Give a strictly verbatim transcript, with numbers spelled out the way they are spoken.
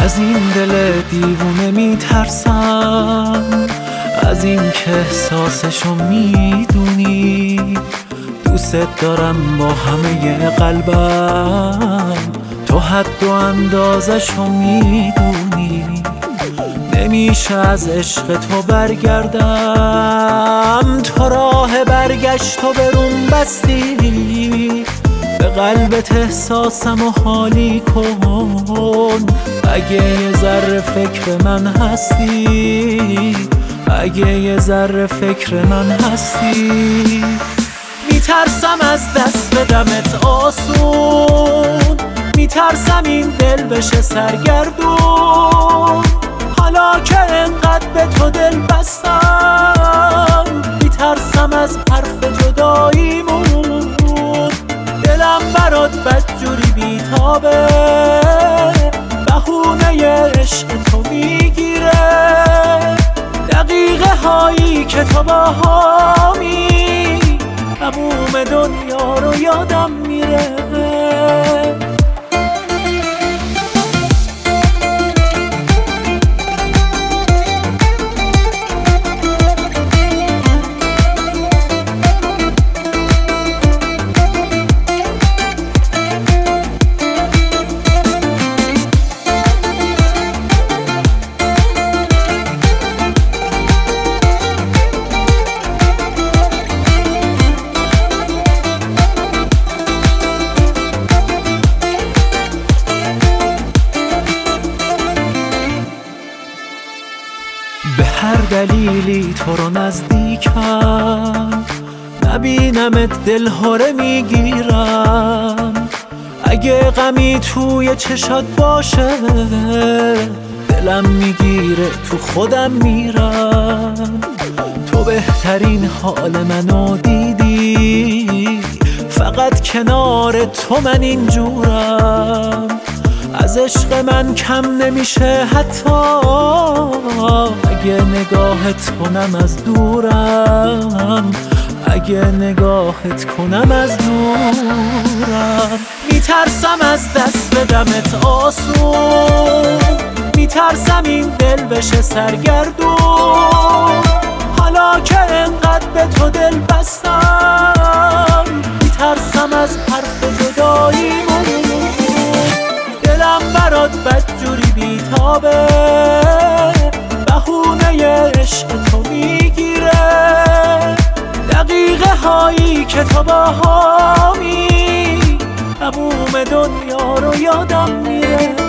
از این دل دیوونه میترسم، از این که احساسشو میدونی. دوست دارم با همه قلبم، تو حد و اندازشو میدونی. نمیشه از عشق تو برگردم، تو راه برگشت و برون بستی. به قلبت احساسم و حالی کن، اگه یه ذره فکر من هستی، اگه یه ذره فکر من هستی. میترسم از دست بدمت آسون، میترسم این دل بشه سرگردون. حالا که انقدر به تو دل بستم، میترسم از حرف جداییمون. دلم برات بدجوری بیتابه، بهونه عشق تو میگیره. دقیقه هایی که تو باهامی، تموم دنیا رو یادم میره. به هر دلیلی تو رو نزدیکم، نبینمت دلهره میگیرم. اگه غمی توی چشات باشه، دلم میگیره تو خودم میرم. تو بهترین حال منو دیدی، فقط کنار تو من اینجورم. از عشق من کم نمیشه حتی، اگه نگاهت کنم از دورم، اگه نگاهت کنم از دورم. میترسم از دست بدمت آسون، میترسم این دل بشه سرگردون. حالا که انقدر به تو دل بستم، میترسم از حرف جداییمون. دلم برات بدجوری بیتابه، بهونه عشق تو میگیره. دقیقه هایی که تو باهامی، تموم دنیا رو یادم میره.